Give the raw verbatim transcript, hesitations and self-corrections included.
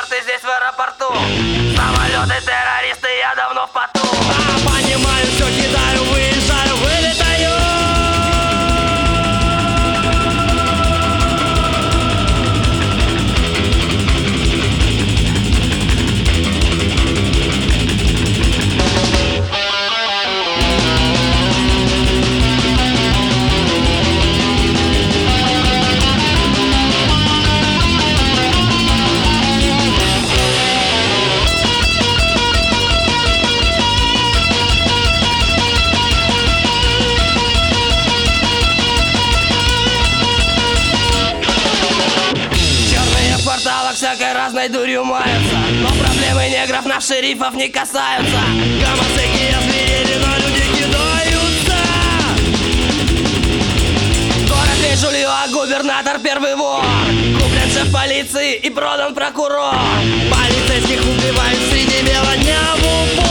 ты здесь в аэропорту. Самолеты, террористы, я давно в поту. А, понимаю, все кидаю, выезжаю, вылетаю. Всякой разной дурью маются, но проблемы негров нас шерифов не касаются. Гомосеки озверели, но люди кидаются. Город весь жулье, а губернатор первый вор. Куплен шеф полиции и продан прокурор. Полицейских убивают среди бела дня в упор.